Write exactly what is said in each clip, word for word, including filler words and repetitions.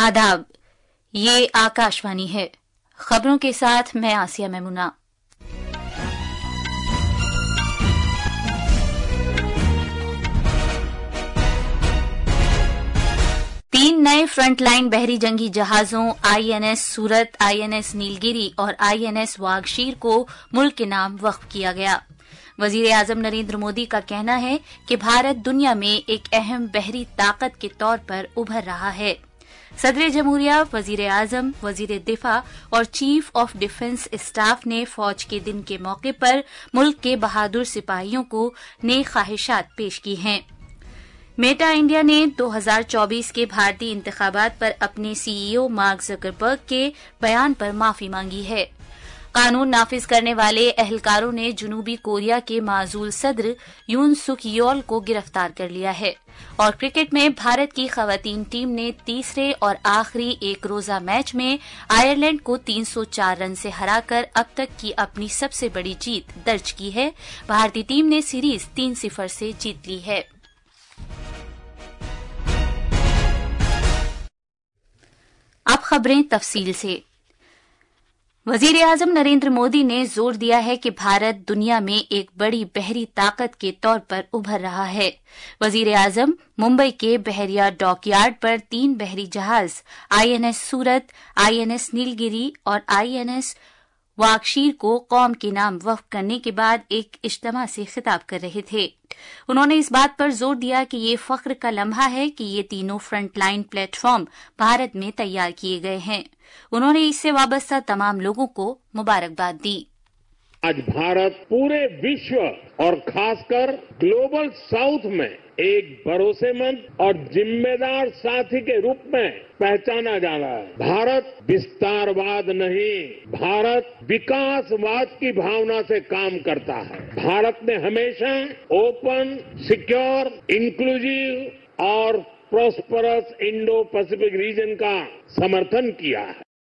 आदाब, ये आकाशवाणी है। खबरों के साथ मैं आसिया मेमुना। तीन नए फ्रंटलाइन बहरी जंगी जहाजों आईएनएस सूरत, आईएनएस नीलगिरी और आईएनएस वागशीर को मुल्क के नाम वक्फ किया गया। वजीर आजम नरेंद्र मोदी का कहना है कि भारत दुनिया में एक अहम बहरी ताकत के तौर पर उभर रहा है। सदर जमहूरिया, वजीर आजम, वजीर दिफा और चीफ ऑफ डिफेंस स्टाफ ने फौज के दिन के मौके पर मुल्क के बहादुर सिपाहियों को नेक ख्वाहिशात पेश की हैं। मेटा इंडिया ने दो हज़ार चौबीस के भारतीय इंतखाबात पर अपने सीईओ मार्क जकरबर्ग के बयान पर माफी मांगी है। कानून नाफिज करने वाले एहलकारों ने जनूबी कोरिया के माजूल सदर यून सुक योल को गिरफ्तार कर लिया है। और क्रिकेट में भारत की खवातीन टीम ने तीसरे और आखिरी एक रोजा मैच में आयरलैंड को तीन सौ चार रन से हराकर अब तक की अपनी सबसे बड़ी जीत दर्ज की है। भारतीय टीम ने सीरीज तीन सिफर से जीत ली है। अब खबरें तफसील से। वजीर आजम नरेंद्र मोदी ने जोर दिया है कि भारत दुनिया में एक बड़ी बहरी ताकत के तौर पर उभर रहा है। वजीर आजम मुंबई के बहरिया डॉकयार्ड पर तीन बहरी जहाज आईएनएस सूरत, आईएनएस नीलगिरी और आईएनएस वागशीर को कौम के नाम वक्फ करने के बाद एक इज्तिमा से खिताब कर रहे थे। उन्होंने इस बात पर जोर दिया कि ये फख्र का लम्हा है कि ये तीनों फ्रंटलाइन प्लेटफॉर्म भारत में तैयार किए गए हैं। उन्होंने इससे वाबस्ता तमाम लोगों को मुबारकबाद दी। आज भारत पूरे विश्व और खासकर ग्लोबल साउथ में एक भरोसेमंद और जिम्मेदार साथी के रूप में पहचाना जा रहा है। भारत विस्तारवाद नहीं, भारत विकासवाद की भावना से काम करता है। भारत ने हमेशा ओपन, सिक्योर, इंक्लूसिव और प्रॉस्परस इंडो पैसिफिक रीजन का समर्थन किया है।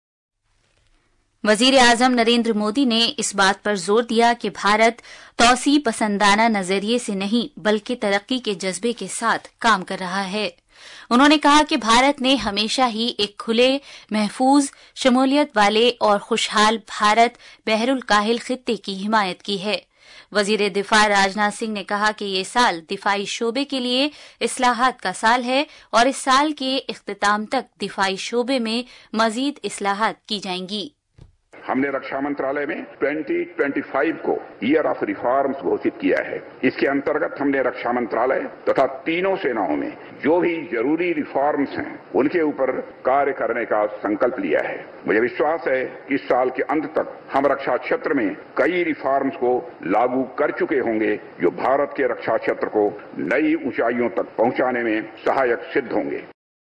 वजीर आजम नरेंद्र मोदी ने इस बात पर जोर दिया कि भारत तौसी पसंदाना नजरिए से नहीं बल्कि तरक्की के जज्बे के साथ काम कर रहा है। उन्होंने कहा कि भारत ने हमेशा ही एक खुले, महफूज, शमूलियत वाले और खुशहाल भारत बहरुल काहिल खित्ते की हिमायत की है। वजीर दिफा राजनाथ सिंह ने कहा कि ये साल दिफाई शोबे के लिए इस्लाहात का साल है और इस साल के इख्तिताम तक दिफाई शोबे में मजीद इस्लाहात की जाएंगी। हमने रक्षा मंत्रालय में दो हज़ार पच्चीस को ईयर ऑफ रिफॉर्म्स घोषित किया है। इसके अंतर्गत हमने रक्षा मंत्रालय तथा तीनों सेनाओं में जो भी जरूरी रिफॉर्म्स हैं उनके ऊपर कार्य करने का संकल्प लिया है। मुझे विश्वास है कि इस साल के अंत तक हम रक्षा क्षेत्र में कई रिफॉर्म्स को लागू कर चुके होंगे जो भारत के रक्षा क्षेत्र को नई ऊंचाइयों तक पहुंचाने में सहायक सिद्ध होंगे।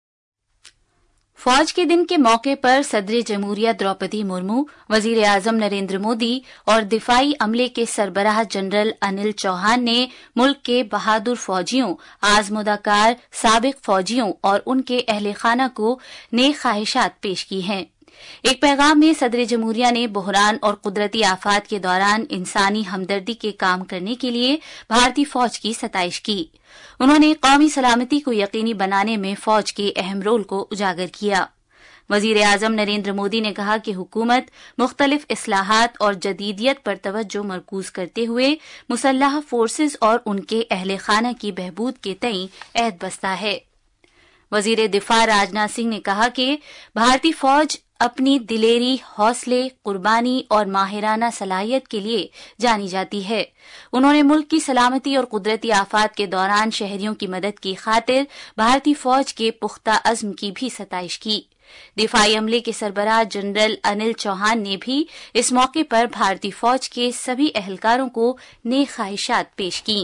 फौज के दिन के मौके पर सदर जमहूरिया द्रौपदी मुर्मू, वजीर आजम नरेंद्र मोदी और दिफाई अमले के सरबराह जनरल अनिल चौहान ने मुल्क के बहादुर फौजियों, आजमुदाकार साबिक फौजियों और उनके अहले खाना को नेक ख्वाहिशात पेश की हैं। एक पैगाम में सदर जमहूरिया ने बहरान और कुदरती आफात के दौरान इंसानी हमदर्दी के काम करने के लिए भारतीय फौज की सताइश की। उन्होंने कौमी सलामती को यकीनी बनाने में फौज के अहम रोल को उजागर किया। वजीर आजम नरेंद्र मोदी ने कहा कि हुकूमत मुख्तलिफ इस्लाहात और जदीदियत पर तवज्जो मरकूज करते हुए मुसल्लह फोर्सेज और उनके अहले खाना की बहबूद के तई अहद बस्ता है। वजीर दिफा राजनाथ सिंह ने कहा कि भारतीय फौज अपनी दिलेरी, हौसले, कुर्बानी और माहिराना सलाहियत के लिए जानी जाती है। उन्होंने मुल्क की सलामती और कुदरती आफात के दौरान शहरियों की मदद की खातिर भारतीय फौज के पुख्ता अज़्म की भी सताइश की। दिफाई अमले के सरबराह जनरल अनिल चौहान ने भी इस मौके पर भारतीय फौज के सभी एहलकारों को नेक ख्वाहिशात पेश की।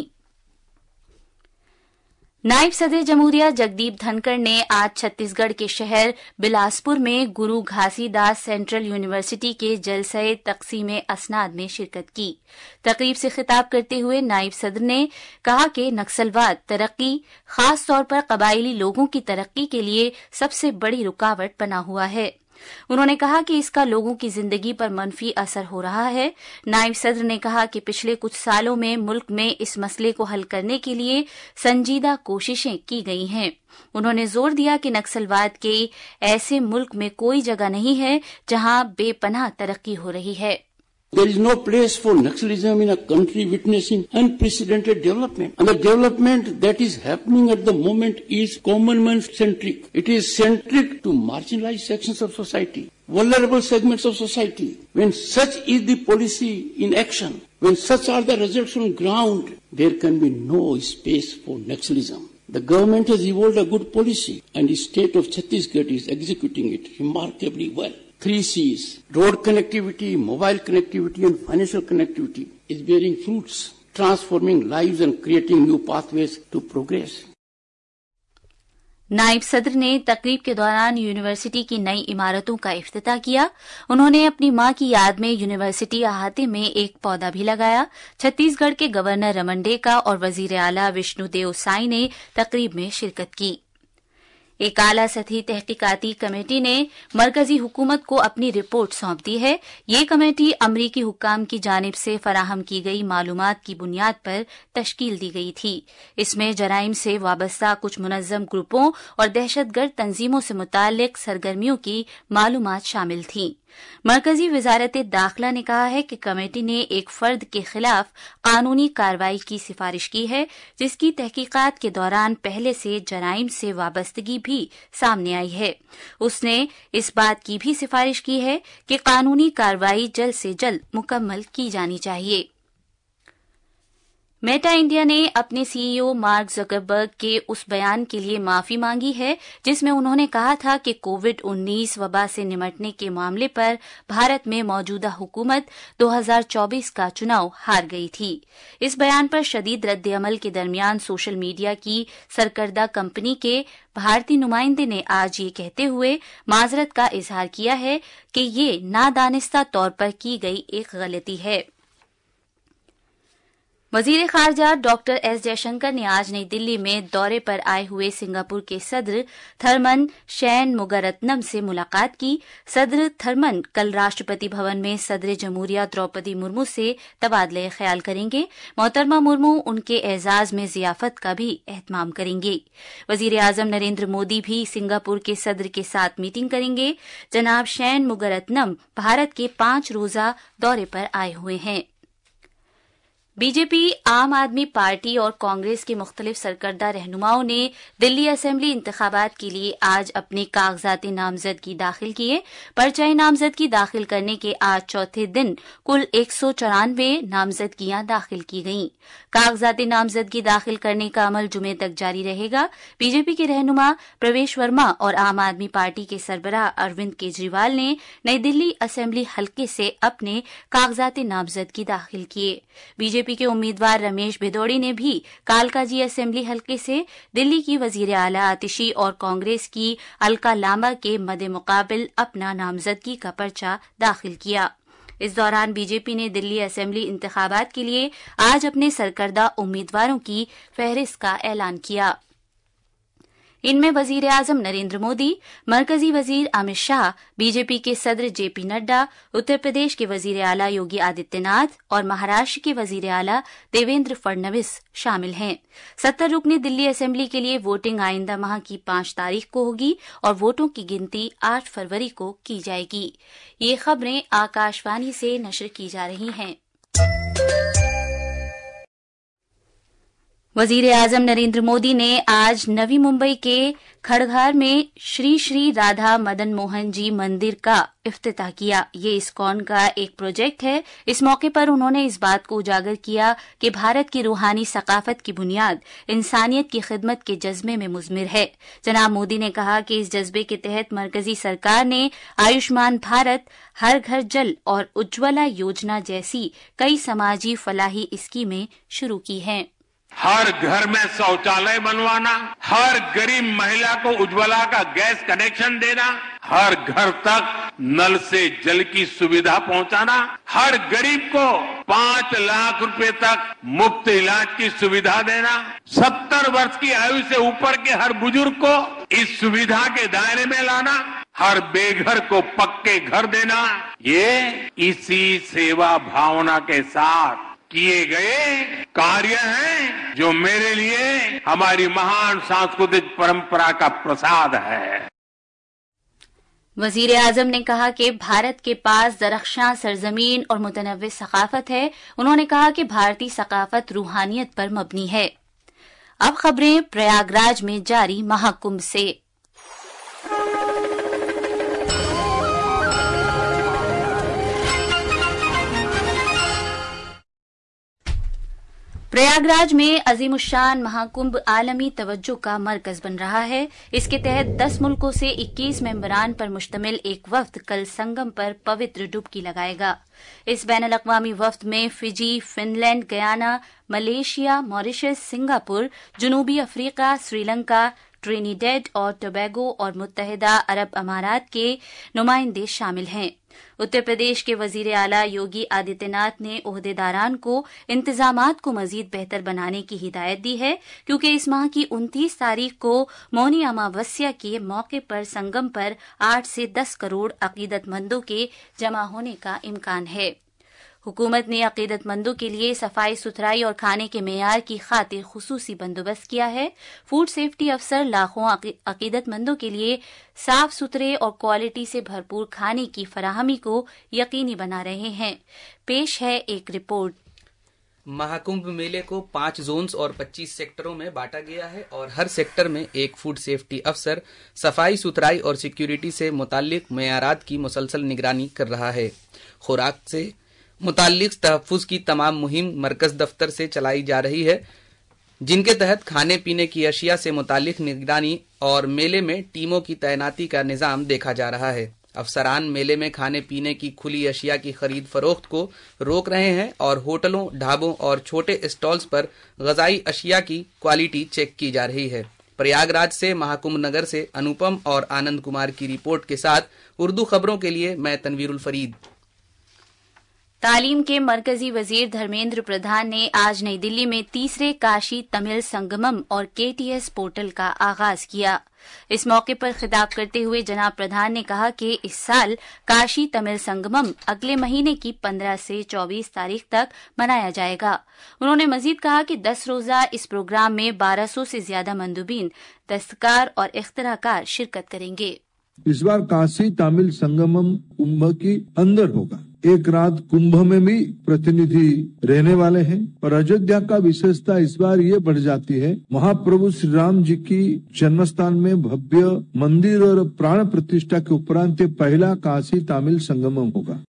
नायब सदर जमहूरिया जगदीप धनखड़ ने आज छत्तीसगढ़ के शहर बिलासपुर में गुरु घासीदास सेंट्रल यूनिवर्सिटी के जलसे तकसीम असनाद में शिरकत की। तकरीब से खिताब करते हुए नायब सदर ने कहा कि नक्सलवाद तरक्की, खास तौर पर कबायली लोगों की तरक्की के लिए सबसे बड़ी रुकावट बना हुआ है। انہوں نے کہا کہ اس کا لوگوں کی زندگی پر منفی اثر ہو رہا ہے. نائب صدر نے کہا کہ پچھلے کچھ سالوں میں ملک میں اس مسئلے کو حل کرنے کے لیے سنجیدہ کوششیں کی گئی ہیں. انہوں نے زور دیا کہ نکسلواد کے ایسے ملک میں کوئی جگہ نہیں ہے جہاں بے پناہ ترقی ہو رہی ہے. There is no place for Naxalism in a country witnessing unprecedented development. And the development that is happening at the moment is common man centric. It is centric to marginalized sections of society, vulnerable segments of society. When such is the policy in action, when such are the results on ground, there can be no space for Naxalism. The government has evolved a good policy and the state of Chhattisgarh is executing it remarkably well. Three C's, road connectivity, mobile connectivity and financial connectivity is bearing fruits, transforming lives and creating new pathways to progress. نائب صدر نے تقریب کے دوران university کی نئی عمارتوں کا افتتاح کیا. انہوں نے اپنی ماں کی یاد میں یونیورسٹی احاطے میں ایک پودا بھی لگایا. چھتیس گڑھ کے گورنر رمن ڈیکا اور وزیر اعلیٰ وشنو دیو سائی نے تقریب میں شرکت کی. ایک اعلیٰ سطحی تحقیقاتی کمیٹی نے مرکزی حکومت کو اپنی رپورٹ سونپ دی ہے. یہ کمیٹی امریکی حکام کی جانب سے فراہم کی گئی معلومات کی بنیاد پر تشکیل دی گئی تھی. اس میں جرائم سے وابستہ کچھ منظم گروپوں اور دہشت گرد تنظیموں سے متعلق سرگرمیوں کی معلومات شامل تھیں. مرکزی وزارت داخلہ نے کہا ہے کہ کمیٹی نے ایک فرد کے خلاف قانونی کارروائی کی سفارش کی ہے جس کی تحقیقات کے دوران پہلے سے جرائم سے وابستگی بھی سامنے آئی ہے. اس نے اس بات کی بھی سفارش کی ہے کہ قانونی کارروائی جلد سے جلد مکمل کی جانی چاہیے. میٹا انڈیا نے اپنے سی ای او مارک زکربرگ کے اس بیان کے لیے معافی مانگی ہے جس میں انہوں نے کہا تھا کہ کووڈ انیس وبا سے نمٹنے کے معاملے پر بھارت میں موجودہ حکومت دو ہزار چوبیس کا چناؤ ہار گئی تھی. اس بیان پر شدید رد عمل کے درمیان سوشل میڈیا کی سرکردہ کمپنی کے بھارتی نمائندے نے آج یہ کہتے ہوئے معذرت کا اظہار کیا ہے کہ یہ نادانستہ طور پر کی گئی ایک غلطی ہے. وزیر خارجہ ڈاکٹر ایس جے شنکر نے آج نئی دلی میں دورے پر آئے ہوئے سنگاپور کے صدر تھرمن شین مگرتنم سے ملاقات کی. صدر تھرمن کل راشٹرپتی بھون میں صدر جمہوریہ دروپدی مرمو سے تبادلہ خیال کریں گے. محترمہ مرمو ان کے اعزاز میں ضیافت کا بھی اہتمام کریں گے. وزیر اعظم نریندر مودی بھی سنگاپور کے صدر کے ساتھ میٹنگ کریں گے. جناب شین مگرتنم بھارت کے پانچ روزہ دورے پر آئے ہوئے ہیں. بی جے پی، عام آدمی پارٹی اور کانگریس کے مختلف سرکردہ رہنماؤں نے دلی اسمبلی انتخابات کے لیے آج اپنے کاغذات نامزدگی داخل کیے. پرچہ نامزدگی داخل کرنے کے آج چوتھے دن کل ایک سو چورانوے نامزدگیاں داخل کی گئیں. کاغذات نامزدگی داخل کرنے کا عمل جمعے تک جاری رہے گا. بی جے پی کے رہنما پرویش ورما اور عام آدمی پارٹی کے سربراہ اروند کیجریوال نے نئی دلی اسمبلی حلقے سے اپنے کاغذات نامزدگی داخل کیے. بی جے پی کے امیدوار رمیش بھدوڑی نے بھی کالکا جی اسمبلی حلقے سے دلی کی وزیر اعلیٰ آتشی اور کانگریس کی الکا لامبا کے مد مقابل اپنا نامزدگی کا پرچہ داخل کیا. اس دوران بی جے پی نے دلی اسمبلی انتخابات کے لیے آج اپنے سرکردہ امیدواروں کی فہرست کا اعلان کیا. ان میں وزیر اعظم نریندر مودی، مرکزی وزیر امت شاہ، بی جے پی کے صدر جے پی نڈا، اتر پردیش کے وزیر اعلیٰ یوگی آدتیہ ناتھ اور مہاراشٹر کے وزیر اعلیٰ دیویندر فڈنویس شامل ہیں. ستر رکنی دلی اسمبلی کے لیے ووٹنگ آئندہ ماہ کی پانچ تاریخ کو ہوگی اور ووٹوں کی گنتی آٹھ فروری کو کی جائے گی. یہ خبریں آکاش وانی سے نشر کی جا رہی ہیں. وزیر اعظم نریندر مودی نے آج نوی ممبئی کے کھڑگھار میں شری شری رادھا مدن موہن جی مندر کا افتتاح کیا. یہ اسکون کا ایک پروجیکٹ ہے. اس موقع پر انہوں نے اس بات کو اجاگر کیا کہ بھارت کی روحانی ثقافت کی بنیاد انسانیت کی خدمت کے جذبے میں مضمر ہے. جناب مودی نے کہا کہ اس جذبے کے تحت مرکزی سرکار نے آیوشمان بھارت، ہر گھر جل اور اجولا یوجنا جیسی کئی سماجی فلاحی اسکیمیں شروع کی ہیں. ہر گھر میں شوچالیہ بنوانا، ہر غریب مہیلا کو اجولا کا گیس کنیکشن دینا، ہر گھر تک نل سے جل کی سویدھا پہنچانا، ہر غریب کو پانچ لاکھ روپے تک مفت علاج کی سویدھا دینا، ستر برس کی آیو سے اوپر کے ہر بزرگ کو اس سویدھا کے دائرے میں لانا، हर बेघर को पक्के घर देना, ये इसी सेवा भावना के साथ किए गए कार्य हैं जो मेरे लिए हमारी महान सांस्कृतिक परंपरा का प्रसाद है। वजीर आजम ने कहा कि भारत के पास दरख्शां सरजमीन और मुतनव्वे सकाफत है। उन्होंने कहा कि भारतीय सकाफत रूहानियत पर मबनी है। अब खबरें प्रयागराज में जारी महाकुंभ से। प्रयागराज में अजीमुशान महाकुंभ आलमी तवज्जो का मरकज बन रहा है। इसके तहत दस मुल्कों से इक्कीस मेंबरान पर मुश्तमिल एक वफ्द कल संगम पर पवित्र डुबकी लगाएगा। इस बैनुल अक़वामी वफ्द में Fiji, Finland, Guyana, Malaysia, Mauritius, Singapore, जनूबी अफ्रीका, श्रीलंका, ट्रिनिडेड और टोबैगो और मुत्तहिदा अरब अमारात के नुमाइंदे शामिल हैं। उत्तर प्रदेश के वजीर आला योगी आदित्यनाथ ने ओहदेदारान को इंतजामात को मजीद बेहतर बनाने की हिदायत दी है, क्योंकि इस माह की उनतीस तारीख को मौनी अमावस्या के मौके पर संगम पर आठ से दस करोड़ अकीदतमंदों के जमा होने का इम्कान है। हुकूमत ने अकीदतमंदों के लिए सफाई सुथराई और खाने के मेयार की खातिर खुसूसी बंदोबस्त किया है। फूड सेफ्टी अफसर लाखों अकीदतमंदों के लिए साफ सुथरे और क्वालिटी से भरपूर खाने की फराहमी को यकीनी बना रहे हैं। पेश है एक रिपोर्ट। महाकुंभ मेले को पांच जोन्स और पच्चीस सेक्टरों में बांटा गया है और हर सेक्टर में एक फूड सेफ्टी अफसर सफाई सुथराई और सिक्योरिटी से मुताल्लिक मेयारात की मुसलसल निगरानी कर रहा है। खुराक से मुताल्लिक तहफ्फुज की तमाम मुहिम मरकज दफ्तर से चलाई जा रही है, जिनके तहत खाने पीने की अशिया से मुताल्लिक निगरानी और मेले में टीमों की तैनाती का निजाम देखा जा रहा है। अफसरान मेले में खाने पीने की खुली अशिया की खरीद फरोख्त को रोक रहे हैं और होटलों, ढाबों और छोटे स्टॉल्स पर गजाई अशिया की क्वालिटी चेक की जा रही है। प्रयागराज से महाकुंभ नगर से अनुपम और आनंद कुमार की रिपोर्ट के साथ उर्दू खबरों के लिए मैं तनवीरुल फरीद। तालीम के मरकजी वजीर धर्मेंद्र प्रधान ने आज नई दिल्ली में तीसरे काशी तमिल संगमम और केटीएस पोर्टल का आगाज किया। इस मौके पर खिताब करते हुए जनाब प्रधान ने कहा कि इस साल काशी तमिल संगमम अगले महीने की पंद्रह से चौबीस तारीख तक मनाया जाएगा। उन्होंने मजीद कहा कि दस रोजा इस प्रोग्राम में बारह सौ से ज्यादा मंदूबीन, दस्तकार और इख्तराकार शिरकत करेंगे। इस बार काशी तमिल संगमम कुंभ की अंदर होगा। एक रात कुंभ में भी प्रतिनिधि रहने वाले हैं और अयोध्या का विशेषता इस बार ये बढ़ जाती है, महाप्रभु श्री राम जी की जन्म स्थान में भव्य मंदिर और प्राण प्रतिष्ठा के उपरांत पहला काशी तमिल संगमम होगा।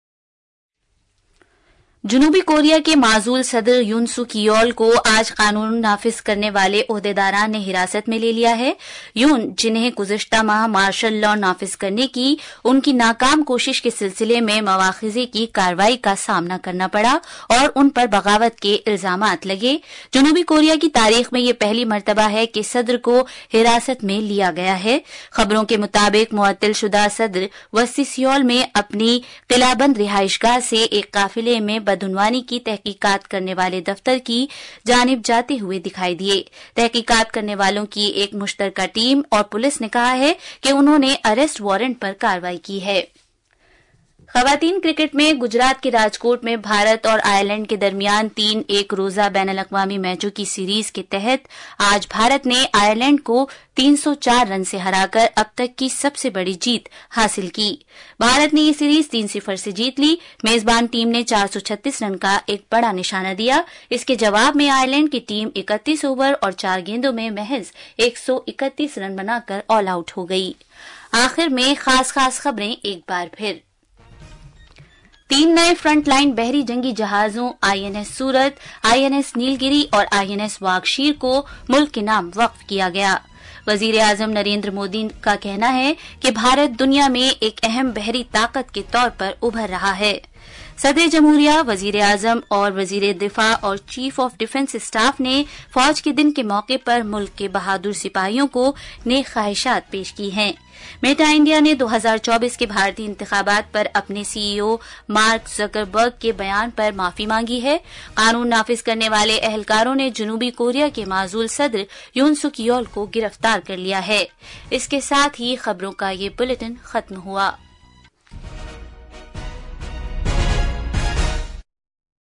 जनूबी कोरिया के माजूल सदर यून सुक योल को आज कानून नाफिज करने वाले ओहदेदारान ने हिरासत में ले लिया है। यून, जिन्हें गुज़िश्ता माह मार्शल लॉ नाफिज करने की उनकी नाकाम कोशिश के सिलसिले में मवाखिजे की कार्रवाई का सामना करना पड़ा और उन पर बगावत के इल्जामात लगे। जनूबी कोरिया की तारीख में ये पहली मर्तबा है कि सदर को हिरासत में लिया गया है। खबरों के मुताबिक मुअत्तल शुदा सदर वस्ती सियोल में अपनी किलाबंद रिहाइशगाह से एक काफिले में बदउनवानी की तहकीकात करने वाले दफ्तर की जानिब जाते हुए दिखाई दिए। तहकीकात करने वालों की एक मुश्तरका टीम और पुलिस ने कहा है कि उन्होंने अरेस्ट वारंट पर कार्रवाई की है। खवातीन क्रिकेट में गुजरात के राजकोट में भारत और आयरलैंड के दरमियान तीन एक रोजा बैनुल अक़वामी मैचों की सीरीज के तहत आज भारत ने आयरलैंड को तीन सौ चार रन से हराकर अब तक की सबसे बड़ी जीत हासिल की। भारत ने ये सीरीज तीन सिफर से जीत ली। मेजबान टीम ने चार सौ छत्तीस रन का एक बड़ा निशाना दिया। इसके जवाब में आयरलैंड की टीम इकतीस ओवर और चार गेंदों में महज एक सौ इकतीस रन बनाकर ऑल आउट हो गई। आखिर में खास खास खबरें एक बार फिर। तीन नए फ्रंटलाइन बहरी जंगी जहाजों आईएनएस सूरत, आईएनएस नीलगिरी और आईएनएस वागशीर को मुल्क के नाम वक्फ किया गया। वजीर आजम नरेंद्र मोदी का कहना है कि भारत दुनिया में एक अहम बहरी ताकत के तौर पर उभर रहा है। صدر جمہوریہ، وزیر اعظم اور وزیر دفاع اور چیف آف ڈیفنس اسٹاف نے فوج کے دن کے موقع پر ملک کے بہادر سپاہیوں کو نیک خواہشات پیش کی ہیں۔ میٹا انڈیا نے دو ہزار چوبیس کے بھارتی انتخابات پر اپنے سی ای او مارک زکربرگ کے بیان پر معافی مانگی ہے۔ قانون نافذ کرنے والے اہلکاروں نے جنوبی کوریا کے معزول صدر یون سک یول کو گرفتار کر لیا ہے۔ اس کے ساتھ ہی خبروں کا یہ بلیٹن ختم ہوا۔